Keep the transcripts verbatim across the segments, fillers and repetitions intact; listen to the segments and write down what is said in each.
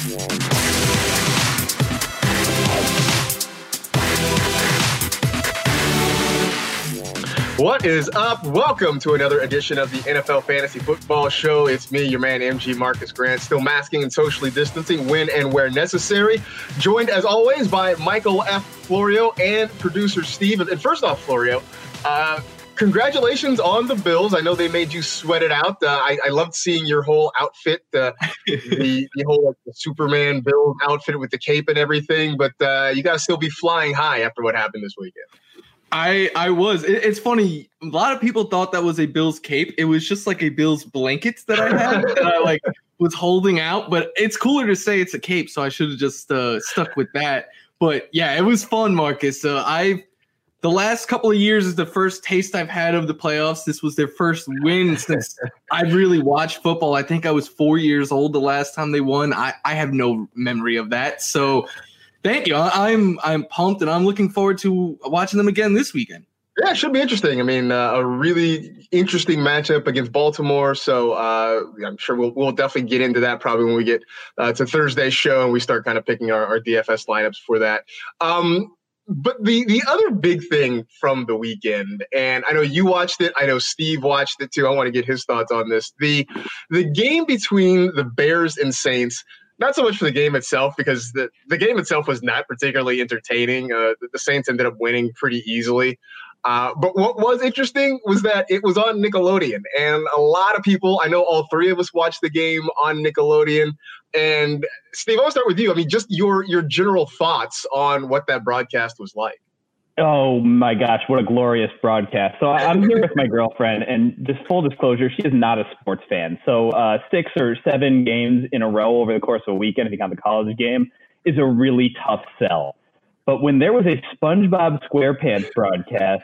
What is up? Welcome to another edition of the N F L Fantasy Football Show. It's me, your man, M G Marcus Grant, still masking and socially distancing when and where necessary. Joined, as always, by Michael F. Florio and producer Steve. And first off, Florio, uh, congratulations on the Bills. I know they made you sweat it out. Uh, I, I loved seeing your whole outfit, uh, the, the whole like, the Superman Bills outfit with the cape and everything. But uh, you got to still be flying high after what happened this weekend. I I was. It, it's funny. A lot of people thought that was a Bills cape. It was just like a Bills blanket that I had that I like was holding out. But it's cooler to say it's a cape, so I should have just uh, stuck with that. But yeah, it was fun, Marcus. Uh, I the last couple of years is the first taste I've had of the playoffs. This was their first win since I've really watched football. I think I was four years old the last time they won. I, I have no memory of that. So. Thank you. I'm I'm pumped, and I'm looking forward to watching them again this weekend. Yeah, it should be interesting. I mean, uh, a really interesting matchup against Baltimore. So uh, I'm sure we'll we'll definitely get into that probably when we get uh, to Thursday's show and we start kind of picking our, our D F S lineups for that. Um, but the the other big thing from the weekend, and I know you watched it, I know Steve watched it too. I want to get his thoughts on this. The the game between the Bears and Saints. Not so much for the game itself, because the, the game itself was not particularly entertaining. Uh, the, the Saints ended up winning pretty easily. Uh, but what was interesting was that it was on Nickelodeon. And a lot of people, I know all three of us watched the game on Nickelodeon. And Steve, I want to start with you. I mean, just your your general thoughts on what that broadcast was like. Oh my gosh, what a glorious broadcast. So I'm here with my girlfriend, and just full disclosure, she is not a sports fan. So uh, six or seven games in a row over the course of a weekend, if you count the college game, is a really tough sell. But when there was a SpongeBob SquarePants broadcast,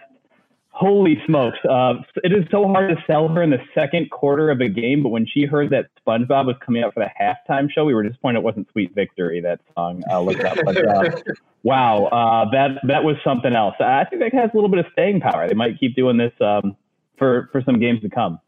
holy smokes, uh, it is so hard to sell her in the second quarter of a game, but when she heard that SpongeBob was coming out for the halftime show, we were disappointed it wasn't Sweet Victory, that song. Uh, look it up. But, uh, wow, uh, that that was something else. I think that has a little bit of staying power. They might keep doing this um, for, for some games to come.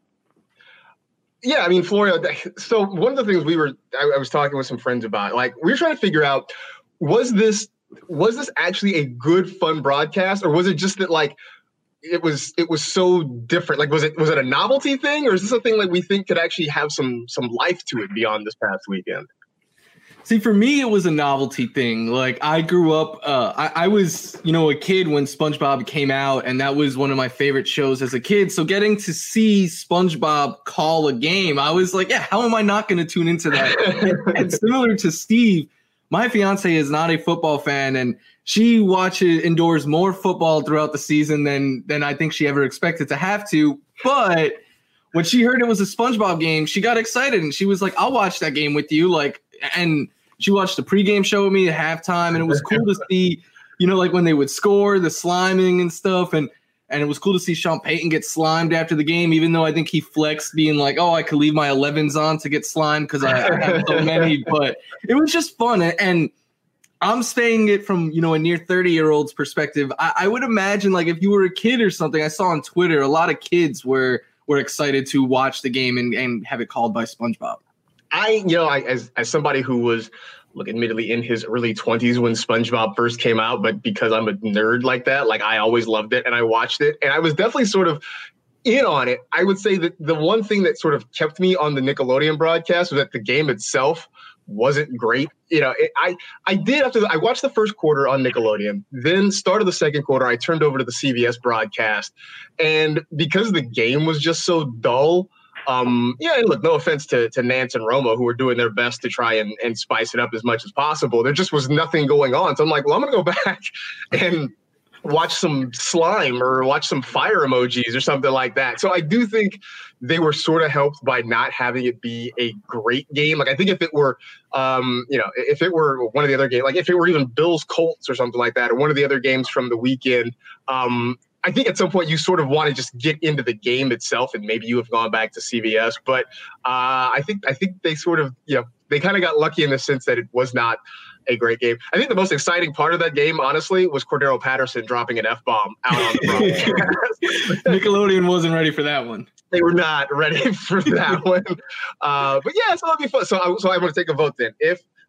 Yeah, I mean, Florio, so one of the things we were, I, I was talking with some friends about, like, we were trying to figure out, was this, was this actually a good, fun broadcast, or was it just that, like, it was it was so different? Like, was it was it a novelty thing, or is this a thing like we think could actually have some some life to it beyond this past weekend? See, for me, it was a novelty thing. Like, I grew up, uh, I, I was, you know, a kid when SpongeBob came out, and that was one of my favorite shows as a kid. So getting to see SpongeBob call a game, I was like, yeah, how am I not going to tune into that? and, and similar to Steve, my fiance is not a football fan, and she watches endures more football throughout the season than than I think she ever expected to have to. But when she heard it was a SpongeBob game, she got excited, and she was like, I'll watch that game with you. Like, and she watched the pregame show with me at halftime, and it was cool to see, you know, like when they would score, the sliming and stuff. And And it was cool to see Sean Payton get slimed after the game, even though I think he flexed being like, oh, I could leave my elevens on to get slimed because I, I have so many. But it was just fun. And I'm saying it from, you know, a near thirty-year-old's perspective. I, I would imagine, like, if you were a kid or something, I saw on Twitter, a lot of kids were were excited to watch the game and, and have it called by SpongeBob. I, you know, I, as as somebody who was, look, admittedly in his early twenties when SpongeBob first came out, but because I'm a nerd like that, like I always loved it and I watched it, and I was definitely sort of in on it. I would say that the one thing that sort of kept me on the Nickelodeon broadcast was that the game itself wasn't great. You know, it, I I did after the, I watched the first quarter on Nickelodeon, then started the second quarter, I turned over to the C B S broadcast, and because the game was just so dull. Um, yeah, and look, no offense to, to Nance and Romo, who were doing their best to try and, and spice it up as much as possible. There just was nothing going on. So I'm like, well, I'm going to go back and watch some slime or watch some fire emojis or something like that. So I do think they were sort of helped by not having it be a great game. Like, I think if it were, um, you know, if it were one of the other games, like if it were even Bills Colts or something like that, or one of the other games from the weekend, um, I think at some point you sort of want to just get into the game itself, and maybe you have gone back to C B S. But uh, I think I think they sort of, you know, they kind of got lucky in the sense that it was not a great game. I think the most exciting part of that game, honestly, was Cordero Patterson dropping an F-bomb out on the broadcast. Nickelodeon wasn't ready for that one. They were not ready for that one. Uh, but yeah, so it'll be fun. So I, so I want to take a vote then. If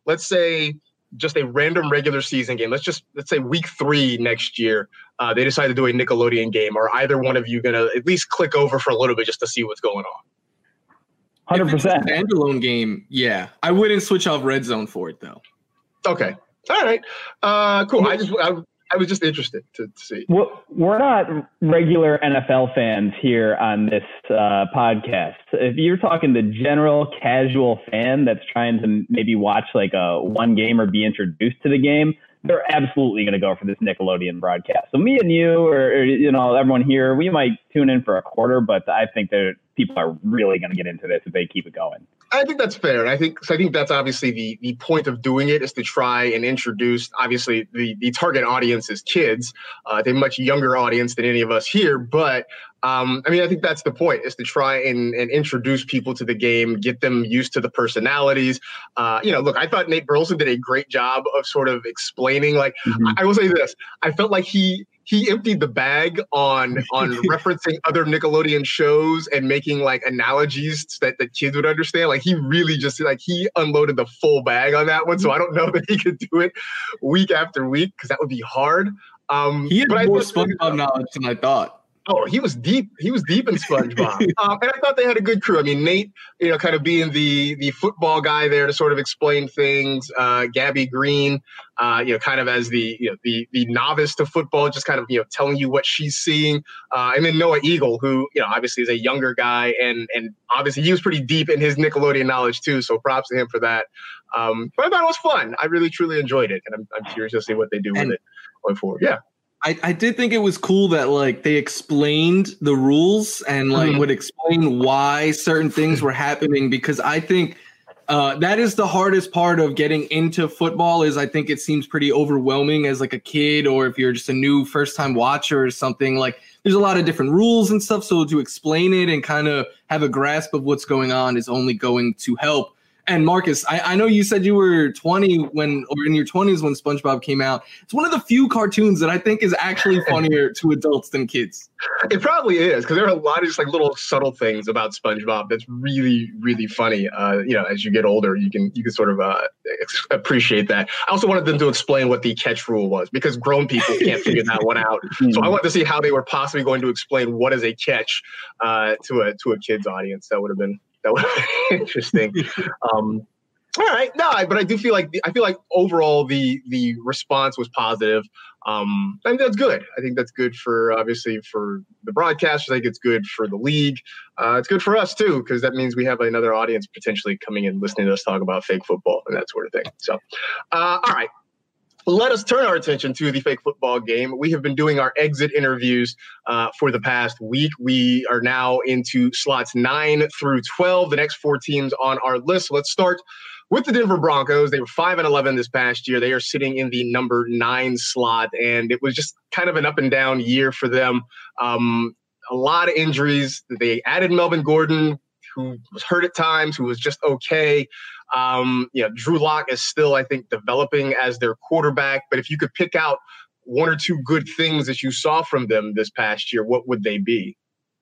let's say just a random regular season game. Let's just let's say week three next year, uh, they decide to do a Nickelodeon game. Are either one of you gonna at least click over for a little bit just to see what's going on? one hundred percent. If it's a standalone game, yeah. I wouldn't switch off Red Zone for it though. Okay. All right. Uh, cool. I just I, I was just interested to, to see. Well, we're not regular N F L fans here on this uh, podcast. If you're talking the general casual fan that's trying to maybe watch like a one game or be introduced to the game, they're absolutely going to go for this Nickelodeon broadcast. So me and you, or, or you know, everyone here, we might tune in for a quarter, but I think that people are really going to get into this if they keep it going. I think that's fair. And I think so I think that's obviously the the point of doing it is to try and introduce, obviously, the, the target audience is kids. Uh, they're a much younger audience than any of us here. But, um, I mean, I think that's the point, is to try and, and introduce people to the game, get them used to the personalities. Uh, you know, look, I thought Nate Burleson did a great job of sort of explaining, like, mm-hmm. I, I will say this. I felt like he he emptied the bag on on referencing other Nickelodeon shows and making like analogies that the kids would understand. Like he really just like he unloaded the full bag on that one. So I don't know that he could do it week after week because that would be hard. Um, he had but more I SpongeBob knowledge than I thought. Oh, he was deep. He was deep in SpongeBob. um, and I thought they had a good crew. I mean, Nate, you know, kind of being the the football guy there to sort of explain things. Uh, Gabby Green, uh, you know, kind of as the you know the the novice to football, just kind of you know telling you what she's seeing. Uh, and then Noah Eagle, who you know obviously is a younger guy, and and obviously he was pretty deep in his Nickelodeon knowledge too. So props to him for that. Um, but I thought it was fun. I really truly enjoyed it, and I'm I'm curious to see what they do and- with it going forward. Yeah. I, I did think it was cool that like they explained the rules and like mm-hmm. would explain why certain things were happening, because I think uh, that is the hardest part of getting into football. Is I think it seems pretty overwhelming as like a kid, or if you're just a new first time watcher or something. Like there's a lot of different rules and stuff, so to explain it and kind of have a grasp of what's going on is only going to help. And Marcus, I, I know you said you were twenty when, or in your twenties when SpongeBob came out. It's one of the few cartoons that I think is actually funnier to adults than kids. It probably is, because there are a lot of just like little subtle things about SpongeBob that's really, really funny. Uh, you know, as you get older, you can you can sort of uh, ex- appreciate that. I also wanted them to explain what the catch rule was, because grown people can't figure that one out. So I wanted to see how they were possibly going to explain what is a catch uh, to a to a kid's audience. That would have been. That would be interesting. Um, all right, no, but I do feel like the, I feel like overall the the response was positive. Um, I think that's good. I think that's good for obviously for the broadcasters. I think it's good for the league. Uh, it's good for us too, because that means we have another audience potentially coming in listening to us talk about fake football and that sort of thing. So, uh, all right. Let us turn our attention to the fake football game. We have been doing our exit interviews uh, for the past week. We are now into slots nine through twelve, the next four teams on our list. Let's start with the Denver Broncos. They were five and eleven this past year. They are sitting in the number nine slot, and it was just kind of an up and down year for them. Um, a lot of injuries. They added Melvin Gordon, who was hurt at times, who was just okay. Um, you know, Drew Lock is still, I think, developing as their quarterback. But if you could pick out one or two good things that you saw from them this past year, what would they be?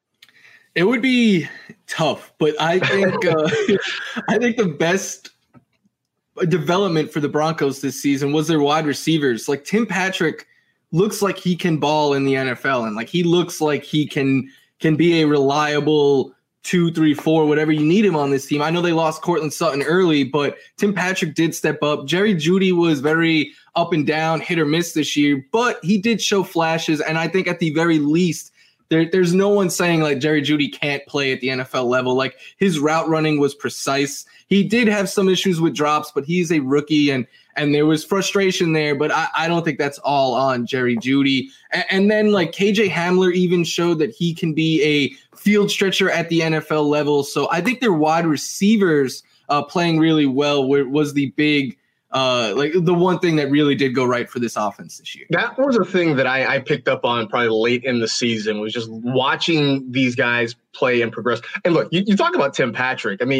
It would be tough, but I think uh, I think the best development for the Broncos this season was their wide receivers. Like Tim Patrick looks like he can ball in the N F L, and like he looks like he can can be a reliable two, three, four, whatever you need him on this team. I know they lost Cortland Sutton early, but Tim Patrick did step up. Jerry Jeudy was very up and down, hit or miss this year, but he did show flashes. And I think at the very least, there, there's no one saying like Jerry Jeudy can't play at the N F L level. Like his route running was precise. He did have some issues with drops, but he's a rookie and and there was frustration there, but I, I don't think that's all on Jerry Jeudy. And, and then like K J Hamler even showed that he can be a field stretcher at the N F L level. So I think their wide receivers uh, playing really well was the big, uh, like the one thing that really did go right for this offense this year. That was a thing that I, I picked up on probably late in the season, was just watching these guys play and progress. And look, you, you talk about Tim Patrick. I mean,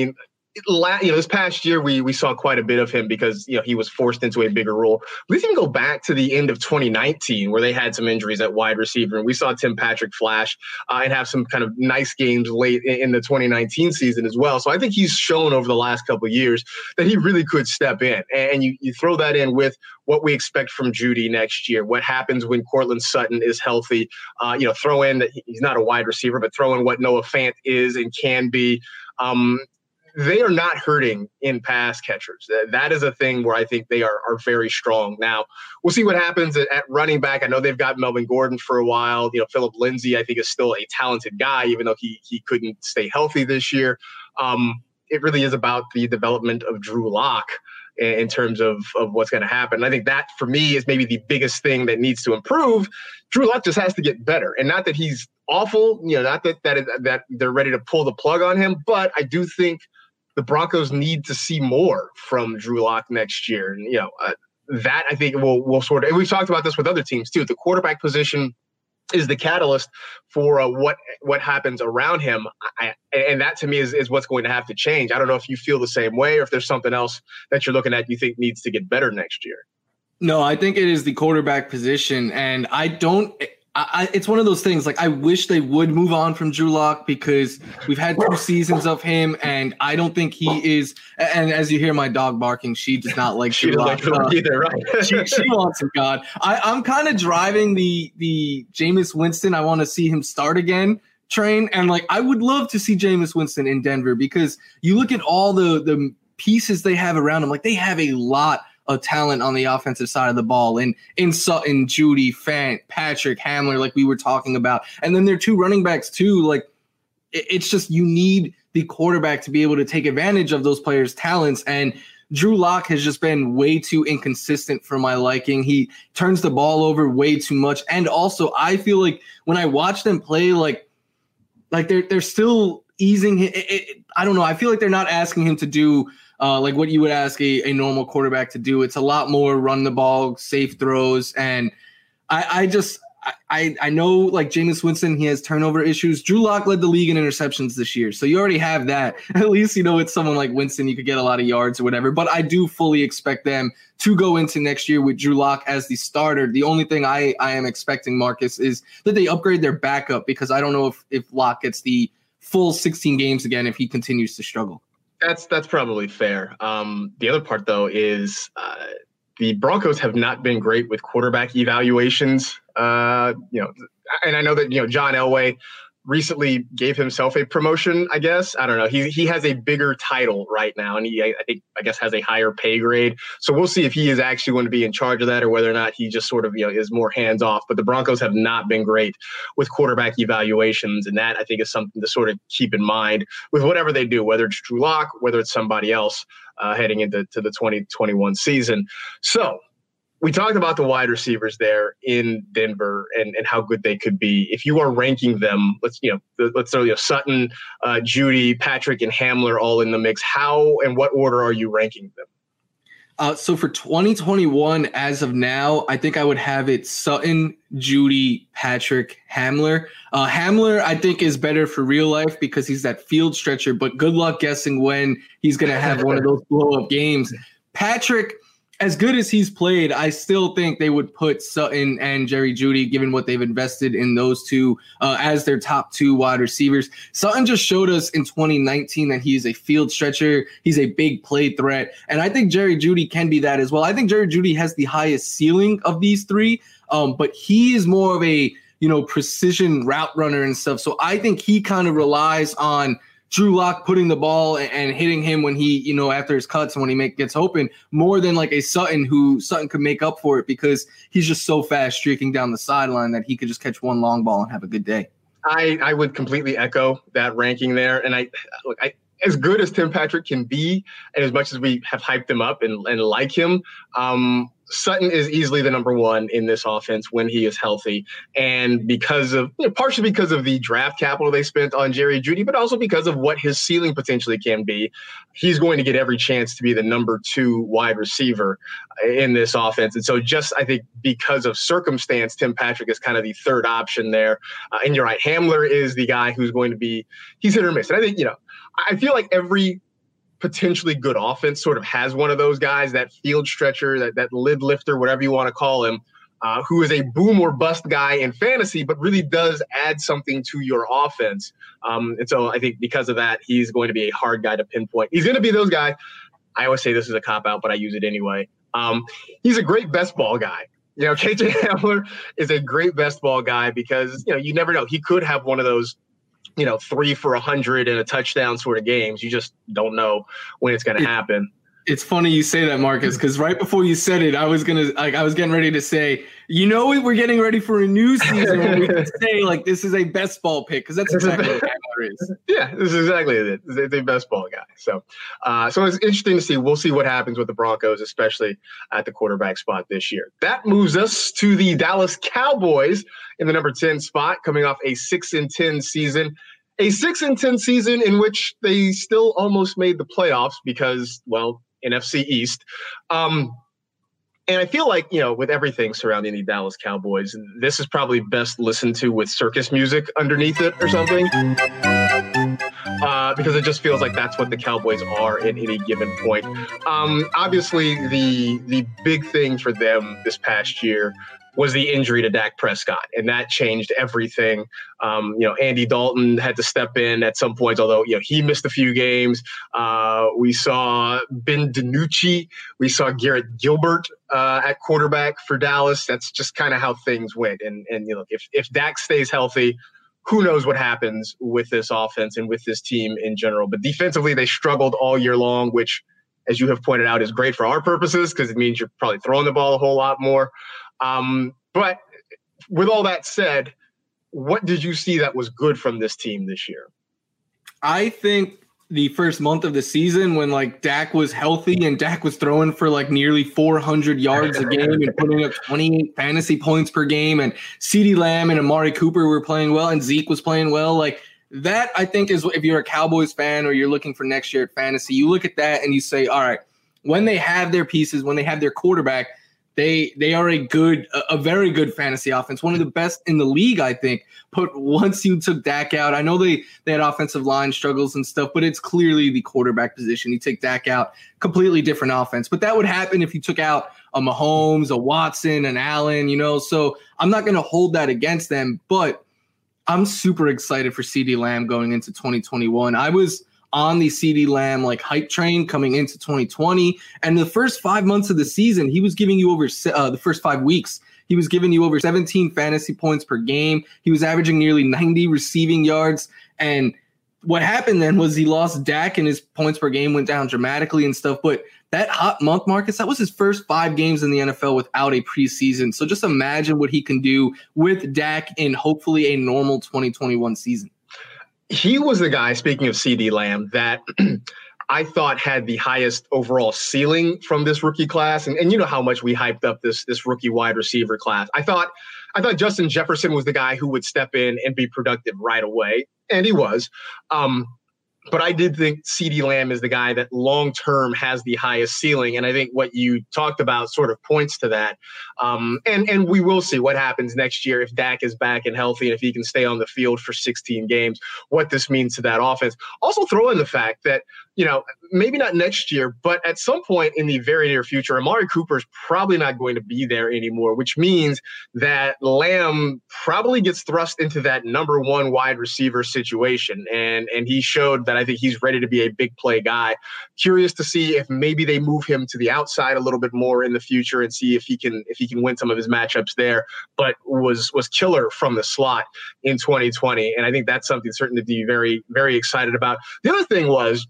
La- you know, this past year we we saw quite a bit of him because you know he was forced into a bigger role. Let's even go back to the end of twenty nineteen where they had some injuries at wide receiver, and we saw Tim Patrick flash uh, and have some kind of nice games late in, in the twenty nineteen season as well. So I think he's shown over the last couple of years that he really could step in. And you you throw that in with what we expect from Jeudy next year, what happens when Courtland Sutton is healthy. Uh, you know, throw in that he's not a wide receiver, but throw in what Noah Fant is and can be. Um, They are not hurting in pass catchers. That is a thing where I think they are are very strong. Now, we'll see what happens at, at running back. I know they've got Melvin Gordon for a while. You know, Philip Lindsay, I think, is still a talented guy, even though he he couldn't stay healthy this year. Um, it really is about the development of Drew Lock in terms of, of what's going to happen. And I think that, for me, is maybe the biggest thing that needs to improve. Drew Lock just has to get better. And not that he's awful, you know, not that that, is, that they're ready to pull the plug on him, but I do think the Broncos need to see more from Drew Lock next year. And, you know, uh, that I think will will sort of, and we've talked about this with other teams too. The quarterback position is the catalyst for uh, what what happens around him. I, and that to me is, is what's going to have to change. I don't know if you feel the same way or if there's something else that you're looking at you think needs to get better next year. No, I think it is the quarterback position. And I don't – I, it's one of those things, like, I wish they would move on from Drew Lock because we've had two seasons of him, and I don't think he is – and as you hear my dog barking, she does not like she Drew Lock. Lock. Like either, right? she, she wants him gone. I, I'm kind of driving the the Jameis Winston, I want to see him start again train, and, like, I would love to see Jameis Winston in Denver because you look at all the, the pieces they have around him, like, they have a lot of talent on the offensive side of the ball, and in Sutton, Jeudy, Fant, Patrick, Hamler, like we were talking about. And then there are two running backs too. Like it, it's just, you need the quarterback to be able to take advantage of those players' talents. And Drew Lock has just been way too inconsistent for my liking. He turns the ball over way too much. And also I feel like when I watch them play, like, like they're, they're still easing him. It, it, I don't know. I feel like they're not asking him to do Uh, like what you would ask a, a normal quarterback to do. It's a lot more run the ball, safe throws. And I, I just, I, I know like Jameis Winston, he has turnover issues. Drew Lock led the league in interceptions this year. So you already have that. At least, you know, it's someone like Winston, you could get a lot of yards or whatever. But I do fully expect them to go into next year with Drew Lock as the starter. The only thing I, I am expecting, Marcus, is that they upgrade their backup because I don't know if, if Lock gets the full sixteen games again if he continues to struggle. That's that's probably fair. Um, the other part, though, is uh, the Broncos have not been great with quarterback evaluations. Uh, you know, and I know that you know John Elway recently gave himself a promotion. I guess I don't know. He he has a bigger title right now, and he I, I think I guess has a higher pay grade. So we'll see if he is actually going to be in charge of that, or whether or not he just sort of you know is more hands off. But the Broncos have not been great with quarterback evaluations, and that I think is something to sort of keep in mind with whatever they do, whether it's Drew Lock, whether it's somebody else uh, heading into to the twenty twenty-one season. So we talked about the wide receivers there in Denver and, and how good they could be. If you are ranking them, let's you know let's throw you know, Sutton, uh, Jeudy, Patrick, and Hamler all in the mix. How and what order are you ranking them? Uh, so for twenty twenty-one, as of now, I think I would have it Sutton, Jeudy, Patrick, Hamler. Uh, Hamler, I think, is better for real life because he's that field stretcher, but good luck guessing when he's going to have one of those blow-up games. Patrick, as good as he's played, I still think they would put Sutton and Jerry Jeudy, given what they've invested in those two, uh, as their top two wide receivers. Sutton just showed us in twenty nineteen that he's a field stretcher. He's a big play threat. And I think Jerry Jeudy can be that as well. I think Jerry Jeudy has the highest ceiling of these three, um, but he is more of a, you know, precision route runner and stuff. So I think he kind of relies on Drew Lock putting the ball and hitting him when he, you know, after his cuts and when he make, gets open, more than like a Sutton who Sutton could make up for it because he's just so fast streaking down the sideline that he could just catch one long ball and have a good day. I, I would completely echo that ranking there. And I look, I, as good as Tim Patrick can be, and as much as we have hyped him up and, and like him, um, Sutton is easily the number one in this offense when he is healthy. And because of, you know, partially because of the draft capital they spent on Jerry Jeudy, but also because of what his ceiling potentially can be, he's going to get every chance to be the number two wide receiver in this offense. And so just, I think, because of circumstance, Tim Patrick is kind of the third option there. Uh, and you're right, Hamler is the guy who's going to be, he's hit or miss. And I think, you know, I feel like every potentially good offense sort of has one of those guys, that field stretcher, that, that lid lifter, whatever you want to call him, uh, who is a boom or bust guy in fantasy, but really does add something to your offense. Um, and so I think because of that, he's going to be a hard guy to pinpoint. He's going to be those guys. I always say this is a cop-out, but I use it anyway. Um, he's a great best ball guy. You know, K J Hamler is a great best ball guy because, you know, you never know. He could have one of those, you know, three for a hundred and a touchdown sort of games. You just don't know when it's going to happen. It's funny you say that, Marcus, because right before you said it, I was gonna like I was getting ready to say, you know, we're getting ready for a new season when we can say like this is a best ball pick, because that's exactly what Hamler is. Yeah, this is exactly it. It's a best ball guy. So, uh, so it's interesting to see. We'll see what happens with the Broncos, especially at the quarterback spot this year. That moves us to the Dallas Cowboys in the number ten spot, coming off a six and ten season. A six and ten season in which they still almost made the playoffs because, well, N F C East. Um, and I feel like, you know, with everything surrounding the Dallas Cowboys, this is probably best listened to with circus music underneath it or something. Uh, because it just feels like that's what the Cowboys are at any given point. Um, obviously, the the big thing for them this past year was the injury to Dak Prescott, and that changed everything. Um, you know, Andy Dalton had to step in at some points, although, you know, he missed a few games. Uh, we saw Ben DiNucci. We saw Garrett Gilbert uh, at quarterback for Dallas. That's just kind of how things went. And, and you know, if, if Dak stays healthy, who knows what happens with this offense and with this team in general. But defensively, they struggled all year long, which, as you have pointed out, is great for our purposes because it means you're probably throwing the ball a whole lot more. Um, but with all that said, what did you see that was good from this team this year? I think the first month of the season when like Dak was healthy and Dak was throwing for like nearly four hundred yards a game and putting up twenty-eight fantasy points per game, and CeeDee Lamb and Amari Cooper were playing well and Zeke was playing well. Like that, I think, is if you're a Cowboys fan or you're looking for next year at fantasy, you look at that and you say, all right, when they have their pieces, when they have their quarterback, They they are a good, a, a very good fantasy offense, one of the best in the league, I think. But once you took Dak out, I know they, they had offensive line struggles and stuff, but it's clearly the quarterback position. You take Dak out, completely different offense. But that would happen if you took out a Mahomes, a Watson, an Allen, you know. So I'm not going to hold that against them, but I'm super excited for CeeDee Lamb going into twenty twenty-one. I was on the CeeDee Lamb like hype train coming into twenty twenty. And the first five months of the season, he was giving you over uh, the first five weeks, he was giving you over seventeen fantasy points per game. He was averaging nearly ninety receiving yards. And what happened then was he lost Dak and his points per game went down dramatically and stuff. But that hot month, Marcus, that was his first five games in the N F L without a preseason. So just imagine what he can do with Dak in hopefully a normal twenty twenty-one season. He was the guy, speaking of CeeDee Lamb, that I thought had the highest overall ceiling from this rookie class. And, and you know how much we hyped up this, this rookie wide receiver class. I thought I thought Justin Jefferson was the guy who would step in and be productive right away. And he was. Um, But I did think CeeDee Lamb is the guy that long-term has the highest ceiling. And I think what you talked about sort of points to that. Um, and, and we will see what happens next year if Dak is back and healthy and if he can stay on the field for sixteen games, what this means to that offense. Also throw in the fact that, you know, maybe not next year, but at some point in the very near future, Amari Cooper is probably not going to be there anymore, which means that Lamb probably gets thrust into that number one wide receiver situation. And, and he showed that I think he's ready to be a big play guy. Curious to see if maybe they move him to the outside a little bit more in the future and see if he can if he can win some of his matchups there. But was was killer from the slot in twenty twenty, and I think that's something certainly to be very very excited about. The other thing was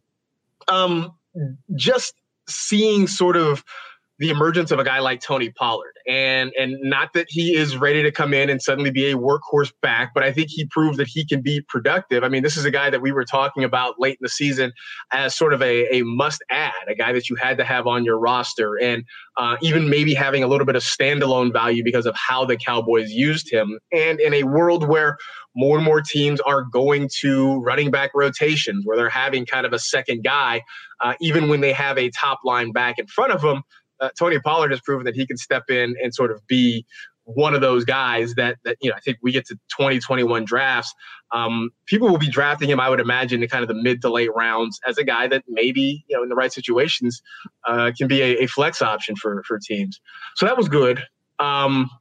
um, just seeing sort of the emergence of a guy like Tony Pollard. And and not that he is ready to come in and suddenly be a workhorse back, but I think he proved that he can be productive. I mean, this is a guy that we were talking about late in the season as sort of a, a must-add, a guy that you had to have on your roster, and uh, even maybe having a little bit of standalone value because of how the Cowboys used him. And in a world where more and more teams are going to running back rotations, where they're having kind of a second guy, uh, even when they have a top line back in front of them, Uh, Tony Pollard has proven that he can step in and sort of be one of those guys that, that, you know, I think we get to twenty twenty-one drafts. Um, people will be drafting him, I would imagine, in kind of the mid to late rounds as a guy that maybe, you know, in the right situations uh, can be a, a flex option for, for teams. So that was good. Um,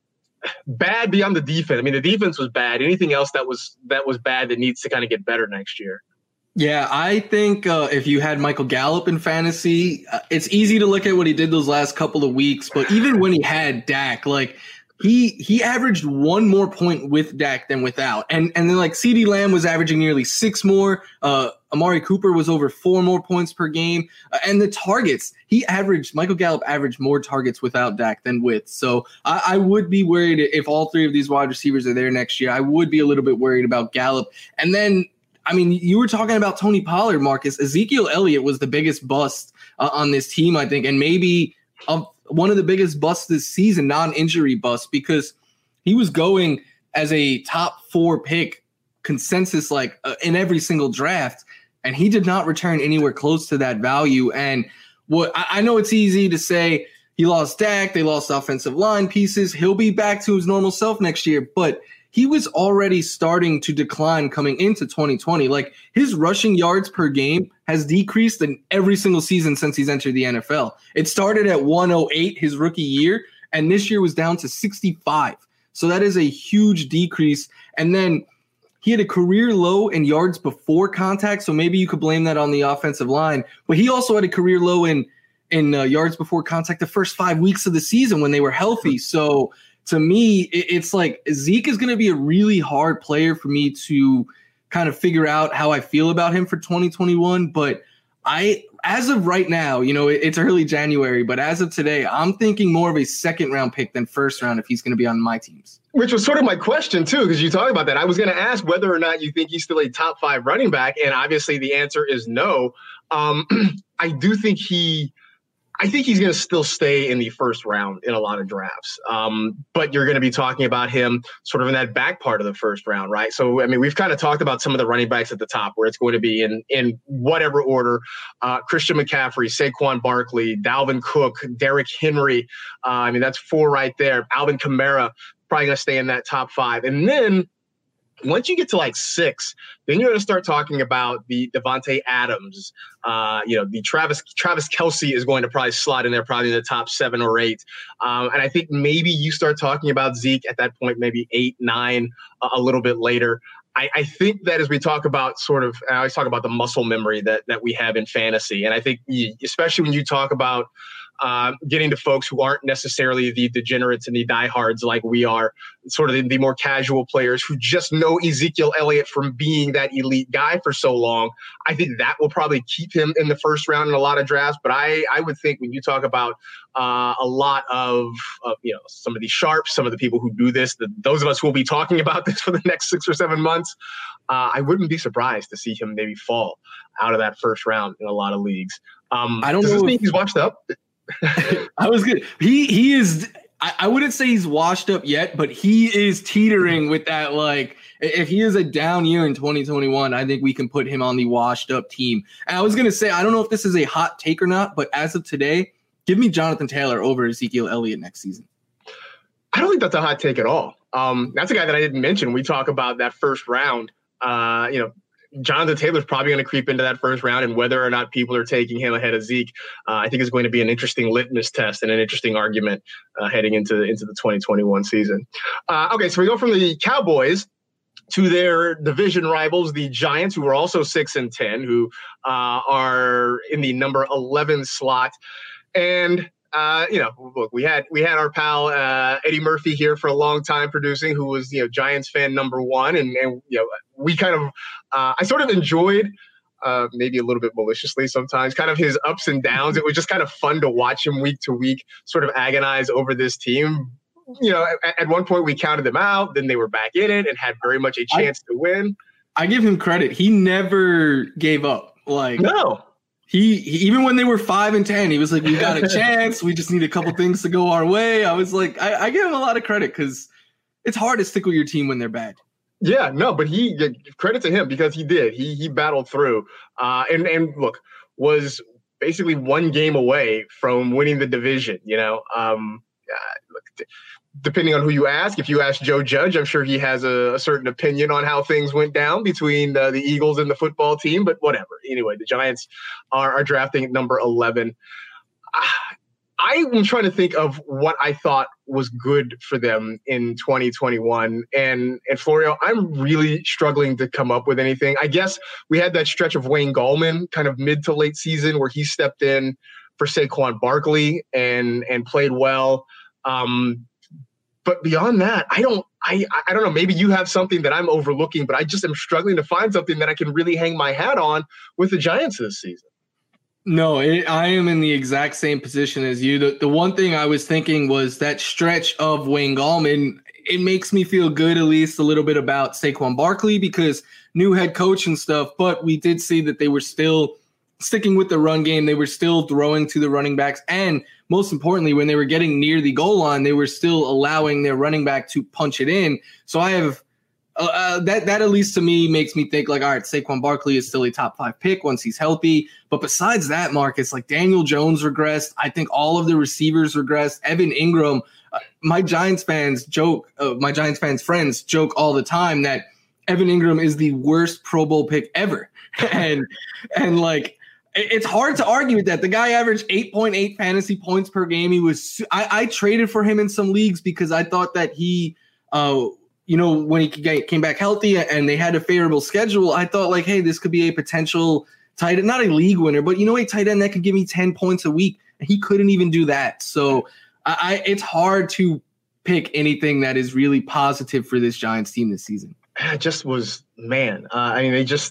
bad beyond the defense. I mean, the defense was bad. Anything else that was, that was bad that needs to kind of get better next year? Yeah, I think uh, if you had Michael Gallup in fantasy, uh, it's easy to look at what he did those last couple of weeks. But even when he had Dak, like he he averaged one more point with Dak than without. And and then like CeeDee Lamb was averaging nearly six more. Uh, Amari Cooper was over four more points per game. Uh, and the targets, he averaged, Michael Gallup averaged more targets without Dak than with. So I, I would be worried if all three of these wide receivers are there next year. I would be a little bit worried about Gallup. And then I mean, you were talking about Tony Pollard, Marcus. Ezekiel Elliott was the biggest bust uh, on this team, I think, and maybe uh, one of the biggest busts this season, non-injury bust, because he was going as a top four pick consensus, like uh, in every single draft, and he did not return anywhere close to that value. And what I, I know it's easy to say he lost Dak, they lost offensive line pieces. He'll be back to his normal self next year, but he was already starting to decline coming into twenty twenty. Like his rushing yards per game has decreased in every single season since he's entered the N F L. It started at one oh eight his rookie year, and this year was down to sixty-five. So that is a huge decrease. And then he had a career low in yards before contact, so maybe you could blame that on the offensive line. But he also had a career low in, in uh, yards before contact the first five weeks of the season when they were healthy. So to me, it's like Zeke is going to be a really hard player for me to kind of figure out how I feel about him for twenty twenty-one. But I, as of right now, you know, it's early January, but as of today, I'm thinking more of a second round pick than first round if he's going to be on my teams. Which was sort of my question, too, because you talked about that. I was going to ask whether or not you think he's still a top five running back. And obviously the answer is no. Um, I do think he I think he's going to still stay in the first round in a lot of drafts. Um, but you're going to be talking about him sort of in that back part of the first round, right? So, I mean, we've kind of talked about some of the running backs at the top where it's going to be in, in whatever order. Uh, Christian McCaffrey, Saquon Barkley, Dalvin Cook, Derrick Henry. Uh, I mean, that's four right there. Alvin Kamara probably going to stay in that top five. And then once you get to like six, then you're going to start talking about the Devontae Adams. Uh, you know, the Travis Travis Kelce is going to probably slot in there, probably in the top seven or eight. Um, and I think maybe you start talking about Zeke at that point, maybe eight, nine, uh, a little bit later. I, I think that as we talk about sort of, I always talk about the muscle memory that that we have in fantasy, and I think you, especially when you talk about Uh, getting to folks who aren't necessarily the degenerates and the diehards like we are, sort of the, the more casual players who just know Ezekiel Elliott from being that elite guy for so long. I think that will probably keep him in the first round in a lot of drafts. But I, I would think when you talk about uh, a lot of, of, you know, some of these sharps, some of the people who do this, the, those of us who will be talking about this for the next six or seven months, uh, I wouldn't be surprised to see him maybe fall out of that first round in a lot of leagues. Um, I don't does know this mean if- he's washed up? I was good. He he is. I, I wouldn't say he's washed up yet, but he is teetering with that. Like, if he is a down year in twenty twenty-one, I think we can put him on the washed up team. And I was gonna say, I don't know if this is a hot take or not, but as of today, give me Jonathan Taylor over Ezekiel Elliott next season. I don't think that's a hot take at all. Um, that's a guy that I didn't mention. We talk about that first round. Uh, you know. Jonathan Taylor's probably going to creep into that first round, and whether or not people are taking him ahead of Zeke, uh, I think is going to be an interesting litmus test and an interesting argument uh, heading into, into the twenty twenty-one season. Uh, okay, so we go from the Cowboys to their division rivals, the Giants, who are also six and ten, who uh, are in the number eleven slot. And Uh, you know, look, we had we had our pal uh, Eddie Murphy here for a long time producing, who was, you know, Giants fan number one, and and you know, we kind of uh, I sort of enjoyed, uh, maybe a little bit maliciously sometimes, kind of his ups and downs. It was just kind of fun to watch him week to week, sort of agonize over this team. You know, at, at one point we counted them out, then they were back in it and had very much a chance I, to win. I give him credit; he never gave up. Like no. He, he even when they were five and ten, he was like, "We got a chance. We just need a couple things to go our way." I was like, I, I give him a lot of credit because it's hard to stick with your team when they're bad. Yeah, no, but he credit to him because he did. He he battled through, uh, and and look, was basically one game away from winning the division. You know, um, uh, look, depending on who you ask, if you ask Joe Judge, I'm sure he has a, a certain opinion on how things went down between uh, the Eagles and the football team, but whatever. Anyway, the Giants are, are drafting at number eleven. I am trying to think of what I thought was good for them in twenty twenty-one. And, and Florio, I'm really struggling to come up with anything. I guess we had that stretch of Wayne Gallman kind of mid to late season where he stepped in for Saquon Barkley and, and played well. Um, but beyond that, I don't, I, I don't know, maybe you have something that I'm overlooking, but I just am struggling to find something that I can really hang my hat on with the Giants this season. No, it, I am in the exact same position as you. The, the one thing I was thinking was that stretch of Wayne Gallman, it makes me feel good at least a little bit about Saquon Barkley because new head coach and stuff, but we did see that they were still sticking with the run game. They were still throwing to the running backs. And most importantly, when they were getting near the goal line, they were still allowing their running back to punch it in. So I have Uh, uh, that that at least to me makes me think like, all right, Saquon Barkley is still a top five pick once he's healthy. But besides that, Marcus, like Daniel Jones regressed. I think all of the receivers regressed. Evan Ingram, uh, my Giants fans joke, uh, my Giants fans friends joke all the time that Evan Ingram is the worst Pro Bowl pick ever. and and like it, it's hard to argue with that. The guy averaged eight point eight fantasy points per game. He was I, I traded for him in some leagues because I thought that he uh you know, when he came back healthy and they had a favorable schedule, I thought like, hey, this could be a potential tight end, not a league winner, but you know, a tight end that could give me ten points a week. And he couldn't even do that. So I, it's hard to pick anything that is really positive for this Giants team this season. It just was, man. Uh, I mean, they just,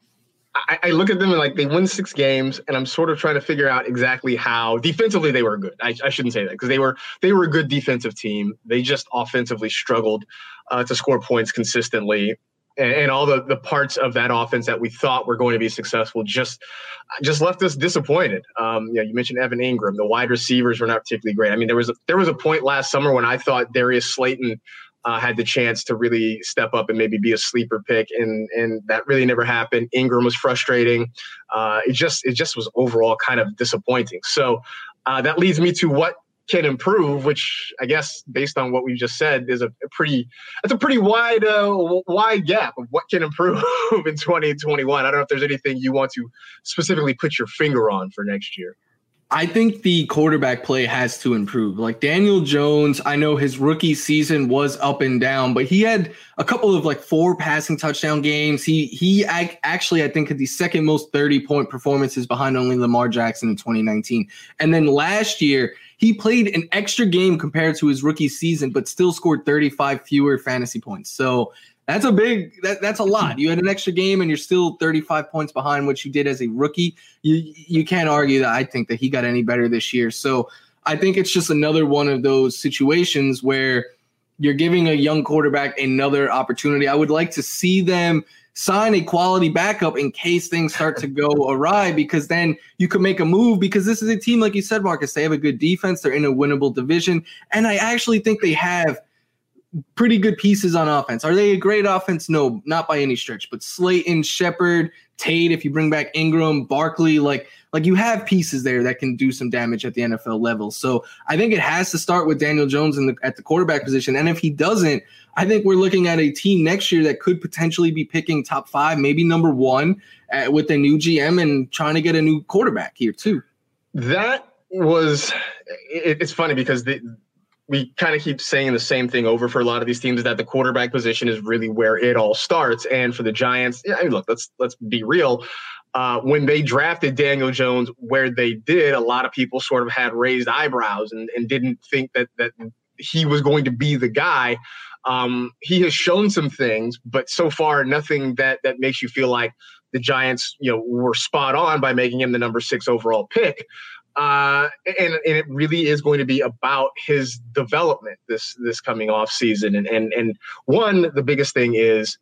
I, I look at them and like they win six games, and I'm sort of trying to figure out exactly how defensively they were good. I, I shouldn't say that because they were they were a good defensive team. They just offensively struggled uh, to score points consistently, and, and all the the parts of that offense that we thought were going to be successful just just left us disappointed. Um, you know, you mentioned Evan Ingram. The wide receivers were not particularly great. I mean, there was a, there was a point last summer when I thought Darius Slayton Uh, had the chance to really step up and maybe be a sleeper pick, and and that really never happened. Ingram was frustrating. Uh, it just it just was overall kind of disappointing. So uh, that leads me to what can improve, which I guess based on what we just said is a, a pretty it's a pretty wide uh, wide gap of what can improve in twenty twenty-one. I don't know if there's anything you want to specifically put your finger on for next year. I think the quarterback play has to improve. Like Daniel Jones, I know his rookie season was up and down, but he had a couple of like four passing touchdown games. He he actually, I think, had the second most thirty-point performances behind only Lamar Jackson in twenty nineteen. And then last year, he played an extra game compared to his rookie season, but still scored thirty-five fewer fantasy points. So that's a big, that, that's a lot. You had an extra game and you're still thirty-five points behind what you did as a rookie. You you can't argue that I think that he got any better this year. So I think it's just another one of those situations where you're giving a young quarterback another opportunity. I would like to see them sign a quality backup in case things start to go awry, because then you could make a move, because this is a team, like you said, Marcus, they have a good defense. They're in a winnable division. And I actually think they have pretty good pieces on offense. Are they a great offense? No, not by any stretch. But Slayton, Shepard, Tate, if you bring back Ingram, Barkley, like like you have pieces there that can do some damage at the N F L level. So I think it has to start with Daniel Jones in the, at the quarterback position. And if he doesn't, I think we're looking at a team next year that could potentially be picking top five, maybe number one uh, with a new G M and trying to get a new quarterback here too. That was it, – it's funny because the – we kind of keep saying the same thing over for a lot of these teams, that the quarterback position is really where it all starts. And for the Giants, yeah, I mean, look, let's let's be real. Uh, when they drafted Daniel Jones where they did, a lot of people sort of had raised eyebrows and, and didn't think that that he was going to be the guy. Um, he has shown some things, but so far nothing that that makes you feel like the Giants, you know, were spot on by making him the number six overall pick. Uh, and, and it really is going to be about his development this this coming off season. And, and and one, the biggest thing is,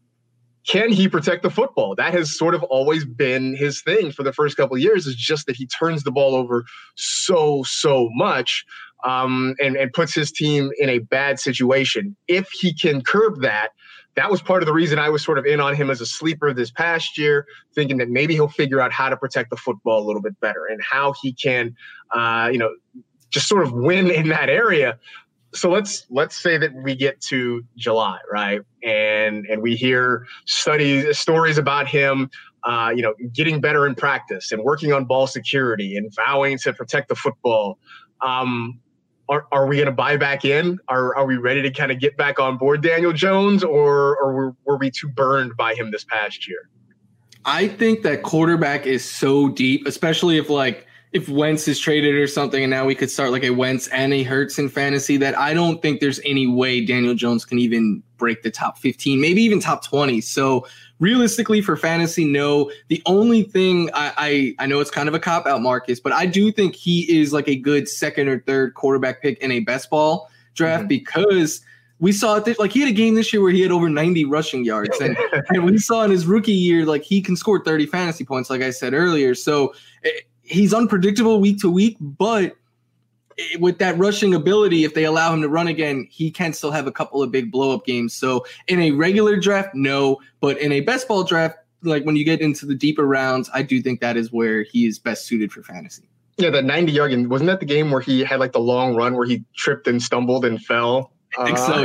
can he protect the football? That has sort of always been his thing for the first couple of years, is just that he turns the ball over so, so much um, and, and puts his team in a bad situation. If he can curb that, that was part of the reason I was sort of in on him as a sleeper this past year, thinking that maybe he'll figure out how to protect the football a little bit better and how he can, uh, you know, just sort of win in that area. So let's let's say that we get to July, right? And and we hear studies, stories about him, uh, you know, getting better in practice and working on ball security and vowing to protect the football. Um, are are we going to buy back in? Are are we ready to kind of get back on board Daniel Jones, or or were, were we too burned by him this past year? I think that quarterback is so deep, especially if like. If Wentz is traded or something, and now we could start like a Wentz and a Hurts in fantasy, that I don't think there's any way Daniel Jones can even break the top fifteen, maybe even top twenty. So realistically for fantasy, no. The only thing I, I, I know it's kind of a cop-out, Marcus, but I do think he is like a good second or third quarterback pick in a best ball draft mm-hmm. because we saw it th- like he had a game this year where he had over ninety rushing yards, and, and we saw in his rookie year like he can score thirty fantasy points, like I said earlier. So it, he's unpredictable week to week, but with that rushing ability, if they allow him to run again, he can still have a couple of big blow-up games. So in a regular draft, no. But in a best ball draft, like when you get into the deeper rounds, I do think that is where he is best suited for fantasy. Yeah, that ninety-yard game, wasn't that the game where he had like the long run where he tripped and stumbled and fell? I think so,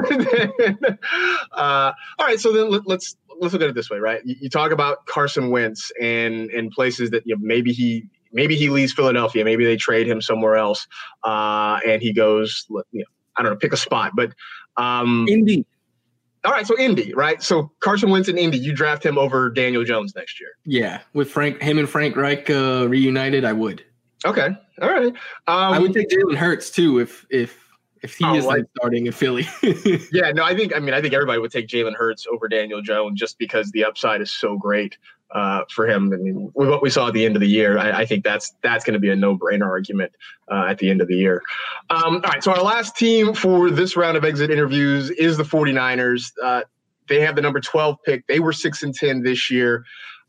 yeah. uh, all right, so then let, let's let's look at it this way, right? You, you talk about Carson Wentz and and places that you know, maybe he maybe he leaves Philadelphia, maybe they trade him somewhere else, uh, and he goes, you know, I don't know, pick a spot, but um, Indy. All right, so Indy, right? So Carson Wentz in Indy, you draft him over Daniel Jones next year. Yeah, with Frank, him and Frank Reich uh, reunited, I would. Okay, all right. Um, I would take Jalen Hurts too if if. If he oh, is like like, starting in Philly. yeah, no, I think, I mean, I think everybody would take Jalen Hurts over Daniel Jones just because the upside is so great uh, for him. I mean, with what we saw at the end of the year, I, I think that's that's going to be a no-brainer argument uh, at the end of the year. Um, all right, so our last team for this round of exit interviews is the 49ers. Uh, they have the number twelve pick. They were six and ten this year.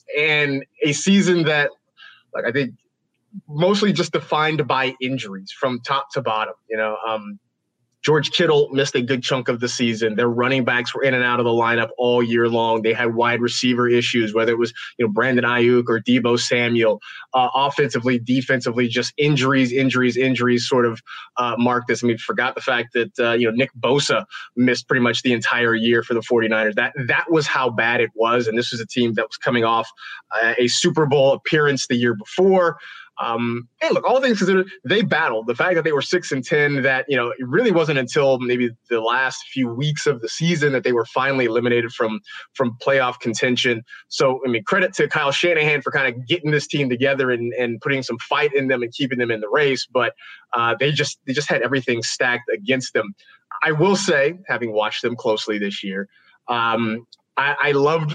And a season that, like, I think mostly just defined by injuries from top to bottom, you know, um, George Kittle missed a good chunk of the season. Their running backs were in and out of the lineup all year long. They had wide receiver issues, whether it was you know Brandon Ayuk or Deebo Samuel. Uh, offensively, defensively, just injuries, injuries, injuries sort of uh, marked this. I mean, forgot the fact that uh, you know Nick Bosa missed pretty much the entire year for the 49ers. That that was how bad it was. And this was a team that was coming off uh, a Super Bowl appearance the year before. Um, and look, all things considered, they battled. The fact that they were six and ten, that, you know, it really wasn't until maybe the last few weeks of the season that they were finally eliminated from, from playoff contention. So, I mean, credit to Kyle Shanahan for kind of getting this team together and, and putting some fight in them and keeping them in the race. But uh, they just, they just had everything stacked against them. I will say, having watched them closely this year, um, I, I loved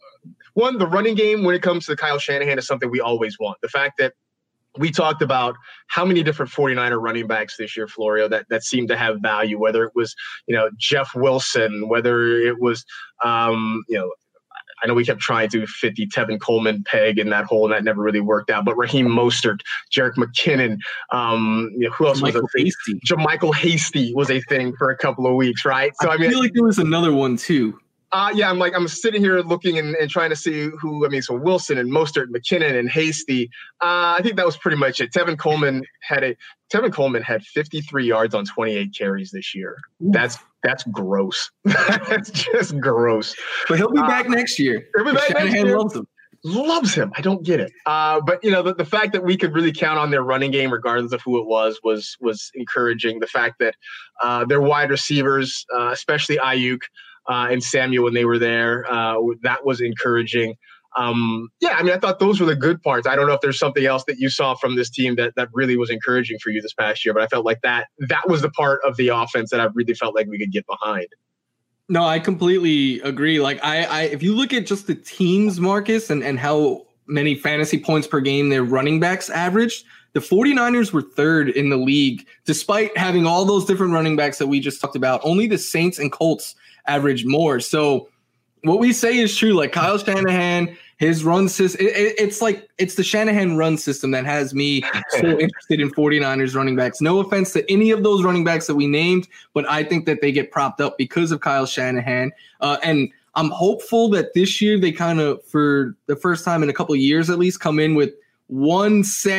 one, the running game when it comes to Kyle Shanahan is something we always want. The fact that we talked about how many different 49er running backs this year, Florio, that, that seemed to have value, whether it was, you know, Jeff Wilson, whether it was, um, you know, I know we kept trying to fit the Tevin Coleman peg in that hole, and that never really worked out. But Raheem Mostert, Jerick McKinnon, um, you know, who else Michael was a thing? Hasty. JaMycal Hasty was a thing for a couple of weeks, right? So I, I mean, feel like there was another one too. Uh, yeah, I'm like, I'm sitting here looking and, and trying to see who, I mean, so Wilson and Mostert, and McKinnon and Hasty. Uh, I think that was pretty much it. Tevin Coleman had a, Tevin Coleman had fifty-three yards on twenty-eight carries this year. Ooh. That's, that's gross. That's just gross. But he'll be uh, back next year. He'll be back next Shanahan year. loves him. Loves him. I don't get it. Uh, but, you know, the, the fact that we could really count on their running game, regardless of who it was, was, was encouraging. The fact that uh, their wide receivers, uh, especially Ayuk, Uh, and Samuel when they were there, uh, that was encouraging. Um, yeah, I mean, I thought those were the good parts. I don't know if there's something else that you saw from this team that that really was encouraging for you this past year, but I felt like that that was the part of the offense that I really felt like we could get behind. No, I completely agree. Like, I, I if you look at just the teams, Marcus, and, and how many fantasy points per game their running backs averaged, the 49ers were third in the league, despite having all those different running backs that we just talked about. Only the Saints and Colts average more. So what we say is true. Like Kyle Shanahan, his run system, it, it, it's like it's the Shanahan run system that has me so interested in 49ers running backs. No offense to any of those running backs that we named, but I think that they get propped up because of Kyle Shanahan. Uh, and I'm hopeful that this year they kind of, for the first time in a couple of years at least, come in with one set.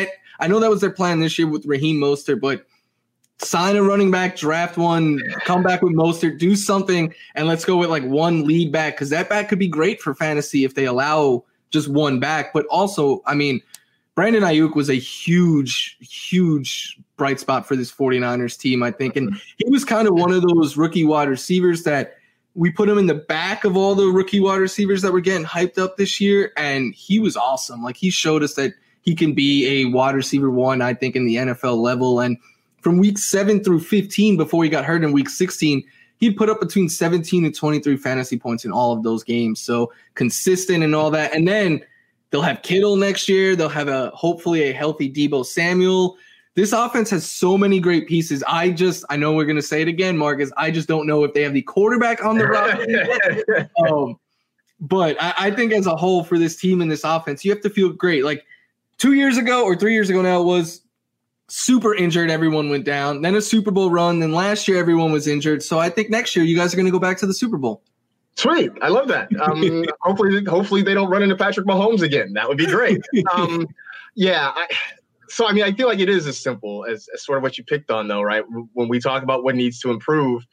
I know that was their plan this year with Raheem Mostert, but sign a running back, draft one, come back with Mostert, do something, and let's go with like one lead back, because that back could be great for fantasy if they allow just one back. But also, I mean, Brandon Ayuk was a huge, huge bright spot for this 49ers team, I think. And he was kind of one of those rookie wide receivers that we put him in the back of all the rookie wide receivers that were getting hyped up this year, and he was awesome. Like, he showed us that he can be a wide receiver one, I think, in the N F L level. And from week seven through fifteen, before he got hurt in week sixteen, he'd put up between seventeen and twenty-three fantasy points in all of those games. So consistent and all that. And then they'll have Kittle next year. They'll have a hopefully a healthy Deebo Samuel. This offense has so many great pieces. I just, I know we're going to say it again, Marcus. I just don't know if they have the quarterback on the roster. um, but I, I think as a whole for this team and this offense, you have to feel great. Like two years ago or three years ago now, it was super injured. Everyone went down. Then a Super Bowl run. Then last year, everyone was injured. So I think next year you guys are going to go back to the Super Bowl. Sweet. I love that. Um, hopefully, hopefully they don't run into Patrick Mahomes again. That would be great. Um, yeah. I, so, I mean, I feel like it is as simple as, as sort of what you picked on, though, right? When we talk about what needs to improve,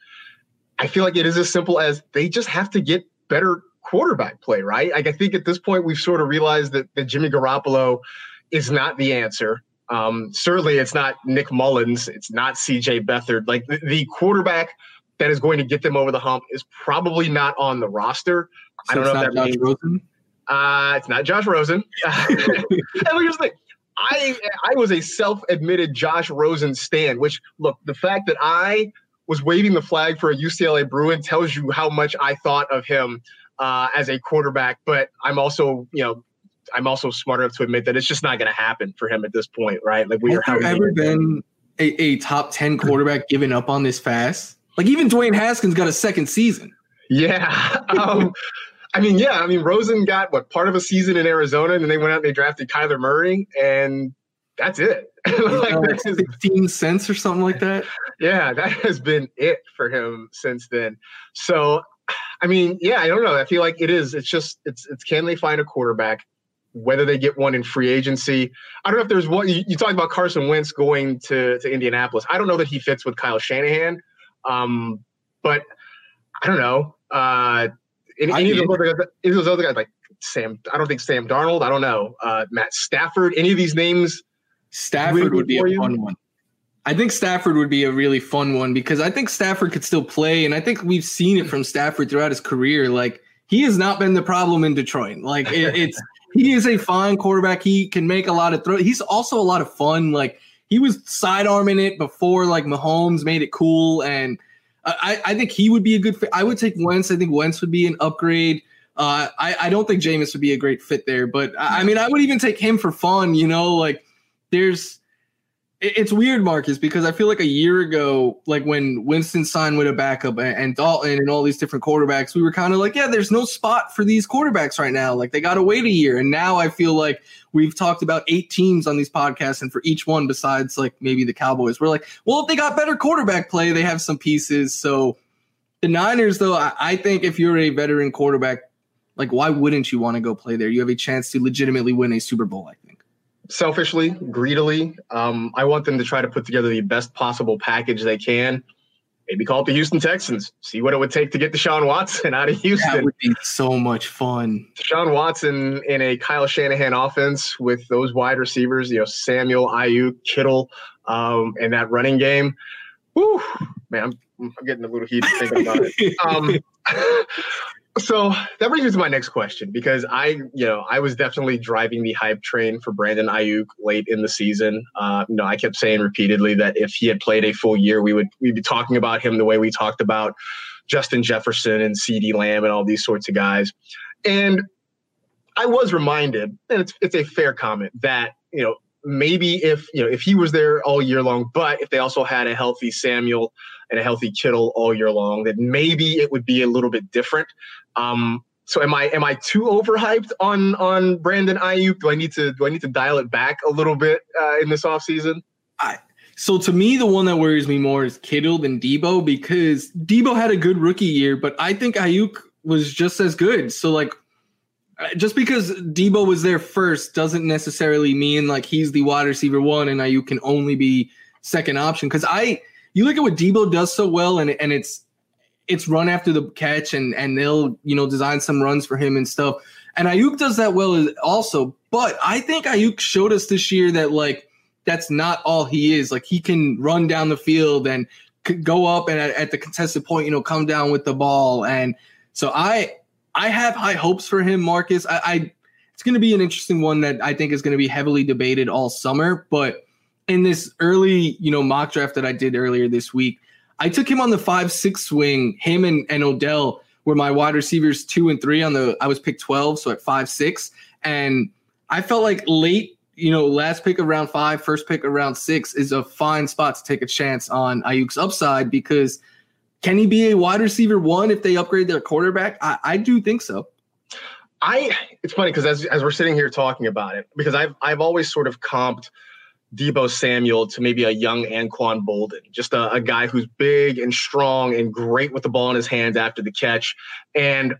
I feel like it is as simple as they just have to get better quarterback play, right? Like, I think at this point we've sort of realized that, that Jimmy Garoppolo is not the answer. Um, certainly it's not Nick Mullins. It's not C J Beathard. Like, the, the quarterback that is going to get them over the hump is probably not on the roster. So I don't know if that Josh means Rosen? Uh, it's not Josh Rosen. And here's the thing. I I was a self-admitted Josh Rosen stan, which, look, the fact that I was waving the flag for a U C L A Bruin tells you how much I thought of him uh, as a quarterback. But I'm also, you know, I'm also smart enough to admit that it's just not going to happen for him at this point, right? Like, we Has are there ever been a, a top ten quarterback given up on this fast? Like, even Dwayne Haskins got a second season. Yeah. Um, I mean, yeah. I mean, Rosen got, what, part of a season in Arizona, and then they went out and they drafted Kyler Murray, and that's it. Like, uh, that's his, fifteen cents or something like that. Yeah, that has been it for him since then. So, I mean, yeah, I don't know. I feel like it is. It's just, it's, it's can they find a quarterback, whether they get one in free agency. I don't know if there's one. You, you talked about Carson Wentz going to, to Indianapolis. I don't know that he fits with Kyle Shanahan. Um, but I don't know. Uh, any, any, of those other guys, any of those other guys, like Sam, I don't think Sam Darnold, I don't know. Uh, Matt Stafford, any of these names. Stafford would be a fun one. I think Stafford would be a really fun one because I think Stafford could still play. And I think we've seen it from Stafford throughout his career. Like, he has not been the problem in Detroit. Like, it, it's, he is a fine quarterback. He can make a lot of throws. He's also a lot of fun. Like, he was sidearming it before, like, Mahomes made it cool. And I, I think he would be a good fit. I would take Wentz. I think Wentz would be an upgrade. Uh, I, I don't think Jameis would be a great fit there. But, I, I mean, I would even take him for fun, you know? Like, there's – it's weird, Marcus, because I feel like a year ago, like when Winston signed with a backup and Dalton and all these different quarterbacks, we were kind of like, yeah, there's no spot for these quarterbacks right now. Like, they got to wait a year. And now I feel like we've talked about eight teams on these podcasts, and for each one besides like maybe the Cowboys, we're like, well, if they got better quarterback play, they have some pieces. So the Niners, though, I, I think if you're a veteran quarterback, like, why wouldn't you want to go play there? You have a chance to legitimately win a Super Bowl, I think. Selfishly, greedily, um, I want them to try to put together the best possible package they can. Maybe call it the Houston Texans. See what it would take to get Deshaun Watson out of Houston. That would be so much fun. Deshaun Watson in a Kyle Shanahan offense with those wide receivers, you know, Samuel, Ayuk, Kittle, um, and that running game. Whew, man, I'm, I'm getting a little heated thinking about it. Um, So that brings me to my next question, because I, you know, I was definitely driving the hype train for Brandon Ayuk late in the season. Uh, you know, I kept saying repeatedly that if he had played a full year, we would we'd be talking about him the way we talked about Justin Jefferson and CeeDee Lamb and all these sorts of guys. And I was reminded, and it's it's a fair comment, that, you know, maybe if, you know, if he was there all year long, but if they also had a healthy Samuel and a healthy Kittle all year long, that maybe it would be a little bit different. Um, so am I am I too overhyped on on Brandon Ayuk? Do I need to do I need to dial it back a little bit uh, in this offseason? I so to me, the one that worries me more is Kittle than Deebo, because Deebo had a good rookie year, but I think Ayuk was just as good. So, like, just because Debo was there first doesn't necessarily mean like he's the wide receiver one and Ayuk can only be second option. Because I, you look at what Debo does so well, and and it's it's run after the catch, and and they'll you know design some runs for him and stuff. And Ayuk does that well also. But I think Ayuk showed us this year that like that's not all he is. Like he can run down the field and could go up and at, at the contested point, you know, come down with the ball. And so I. I have high hopes for him, Marcus. I, I it's going to be an interesting one that I think is going to be heavily debated all summer. But in this early, you know, mock draft that I did earlier this week, I took him on the five six swing. Him and, and Odell were my wide receivers two and three on the. I was picked twelve, so at five six, and I felt like late, you know, last pick of round five, first pick of round six is a fine spot to take a chance on Ayuk's upside because. Can he be a wide receiver one if they upgrade their quarterback? I, I do think so. I it's funny because as as we're sitting here talking about it, because I've I've always sort of comped Debo Samuel to maybe a young Anquan Bolden, just a, a guy who's big and strong and great with the ball in his hands after the catch. And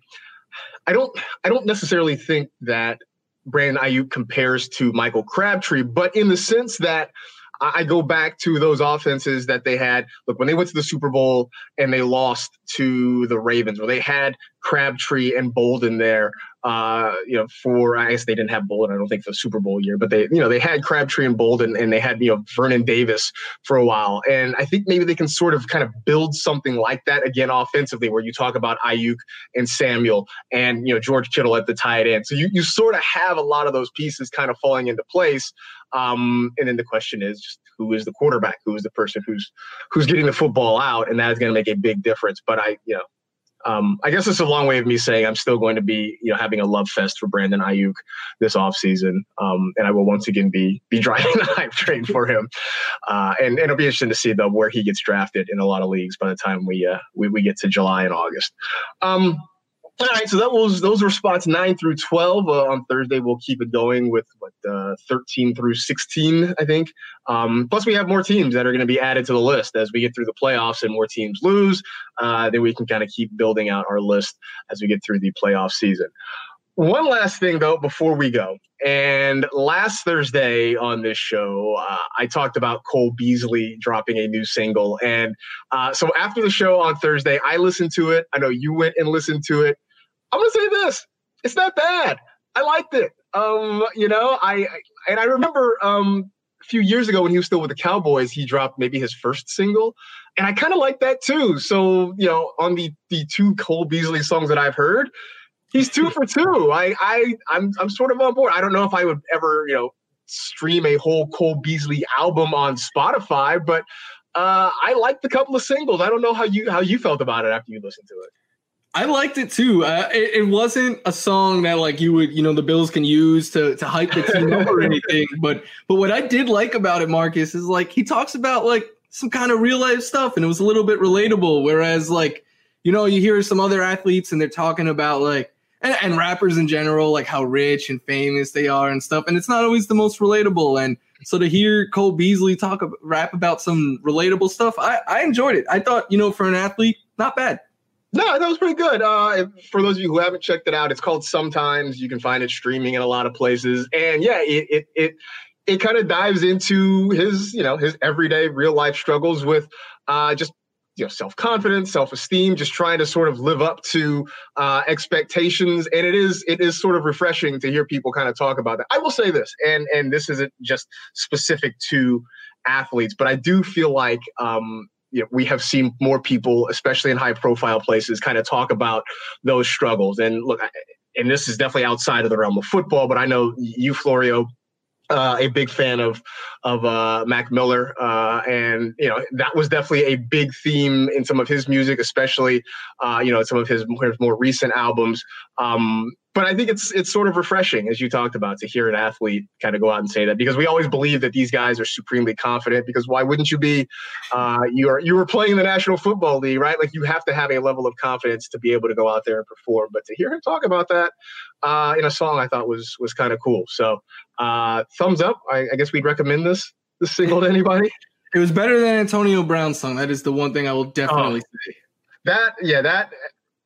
I don't I don't necessarily think that Brandon Ayuk compares to Michael Crabtree, but in the sense that I go back to those offenses that they had. Look, when they went to the Super Bowl and they lost to the Ravens, where they had Crabtree and Bolden there, uh, you know, for, I guess they didn't have Bolden, I don't think, for the Super Bowl year, but they, you know, they had Crabtree and Bolden and they had, you know, Vernon Davis for a while. And I think maybe they can sort of kind of build something like that again offensively, where you talk about Ayuk and Samuel and, you know, George Kittle at the tight end. So you, you sort of have a lot of those pieces kind of falling into place. Um, and then the question is just who is the quarterback? Who is the person who's who's getting the football out? And that is going to make a big difference. But I, you know, um, I guess it's a long way of me saying I'm still going to be, you know, having a love fest for Brandon Ayuk this offseason. Um, and I will once again be be driving the hype train for him. Uh, and, and it'll be interesting to see, though, where he gets drafted in a lot of leagues by the time we uh, we, we get to July and August. Um, All right, so that was those were spots nine through twelve. Uh, on Thursday, we'll keep it going with what uh, thirteen through sixteen, I think. Um, plus, we have more teams that are going to be added to the list as we get through the playoffs and more teams lose. Uh, then we can kind of keep building out our list as we get through the playoff season. One last thing, though, before we go. And last Thursday on this show, uh, I talked about Cole Beasley dropping a new single. And uh, so after the show on Thursday, I listened to it. I know you went and listened to it. I'm going to say this. It's not bad. I liked it. Um, you know, I, I and I remember um, a few years ago when he was still with the Cowboys, he dropped maybe his first single. And I kind of like that, too. So, you know, on the the two Cole Beasley songs that I've heard, he's two for two. I, I, I'm, I'm sort of on board. I don't know if I would ever, you know, stream a whole Cole Beasley album on Spotify, but uh, I liked a couple of singles. I don't know how you, how you felt about it after you listened to it. I liked it too. Uh, it, it wasn't a song that like you would, you know, the Bills can use to to hype the team up or anything. But but what I did like about it, Marcus, is like he talks about like some kind of real life stuff, and it was a little bit relatable. Whereas like, you know, you hear some other athletes and they're talking about like and, and rappers in general, like how rich and famous they are and stuff, and it's not always the most relatable. And so to hear Cole Beasley talk rap about some relatable stuff, I I enjoyed it. I thought, you know, for an athlete, not bad. No, that was pretty good. Uh, for those of you who haven't checked it out, it's called Sometimes. You can find it streaming in a lot of places. And yeah, it it it, it kind of dives into his, you know, his everyday real life struggles with uh, just, you know, self-confidence, self-esteem, just trying to sort of live up to uh, expectations. And it is it is sort of refreshing to hear people kind of talk about that. I will say this, and and this isn't just specific to athletes, but I do feel like um, you know, we have seen more people, especially in high profile places, kind of talk about those struggles. And look, and this is definitely outside of the realm of football, but I know you, Florio, uh, a big fan of, of uh, Mac Miller. Uh, and, you know, that was definitely a big theme in some of his music, especially, uh, you know, some of his, his more recent albums. Um, But I think it's it's sort of refreshing, as you talked about, to hear an athlete kind of go out and say that, because we always believe that these guys are supremely confident, because why wouldn't you be? Uh, you are you were playing in the National Football League, right? Like, you have to have a level of confidence to be able to go out there and perform. But to hear him talk about that uh, in a song, I thought was was kind of cool. So uh, thumbs up. I, I guess we'd recommend this this single to anybody. It was better than Antonio Brown's song. That is the one thing I will definitely oh, say. That yeah that.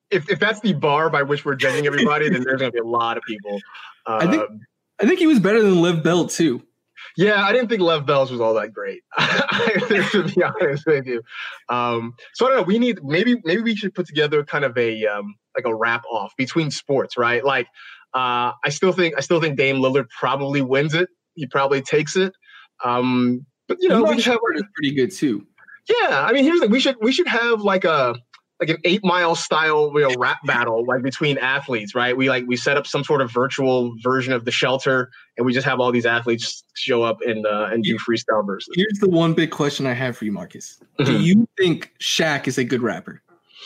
if, if that's the bar by which we're judging everybody, then there's going to be a lot of people. Uh, I think I think he was better than Lev Bell too. Yeah, I didn't think Lev Bell's was all that great, to be honest with you. Um, so I don't know. We need maybe maybe we should put together kind of a um, like a wrap off between sports, right? Like uh, I still think I still think Dame Lillard probably wins it. He probably takes it. Um, but you know, we should have like, pretty good too. Yeah, I mean, here's the thing. We should we should have like a like an eight mile style you know, rap battle like between athletes, right? We like we set up some sort of virtual version of the shelter, and we just have all these athletes show up and uh, and do freestyle verses. Here's the one big question I have for you, Marcus. Mm-hmm. Do you think Shaq is a good rapper?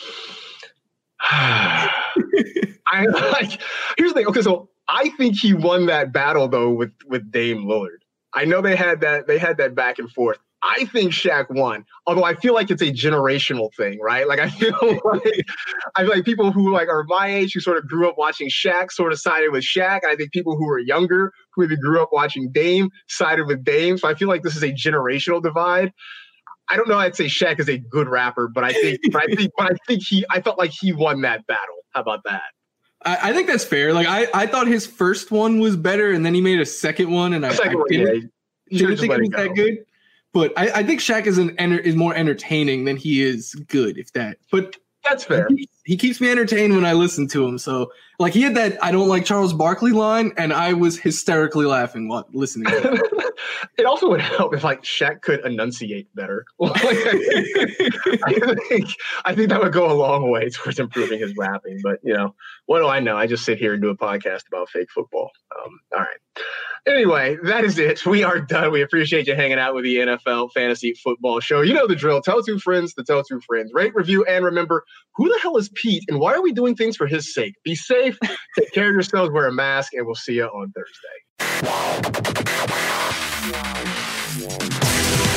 I like. Here's the thing. Okay, so I think he won that battle though with with Dame Lillard. I know they had that they had that back and forth. I think Shaq won, although I feel like it's a generational thing, right? Like I feel like I feel like people who like are my age who sort of grew up watching Shaq sort of sided with Shaq. And I think people who were younger who maybe grew up watching Dame sided with Dame. So I feel like this is a generational divide. I don't know. I'd say Shaq is a good rapper, but I think, but I think, but I think he. I felt like he won that battle. How about that? I, I think that's fair. Like I, I thought his first one was better, and then he made a second one, and I, I didn't, yeah, didn't think it was that good. But I, I think Shaq is an is more entertaining than he is good, if that. But that's fair. He, he keeps me entertained when I listen to him. So, like, he had that "I don't like Charles Barkley" line, and I was hysterically laughing while listening to it. It also would help if, like, Shaq could enunciate better. Like, I think I think that would go a long way towards improving his rapping. But you know, what do I know? I just sit here and do a podcast about fake football. Um, all right. Anyway, that is it. We are done. We appreciate you hanging out with the N F L Fantasy Football Show. You know the drill. Tell two friends to tell two friends. Rate, review, and remember, who the hell is Pete, and why are we doing things for his sake? Be safe, take care of yourselves, wear a mask, and we'll see you on Thursday.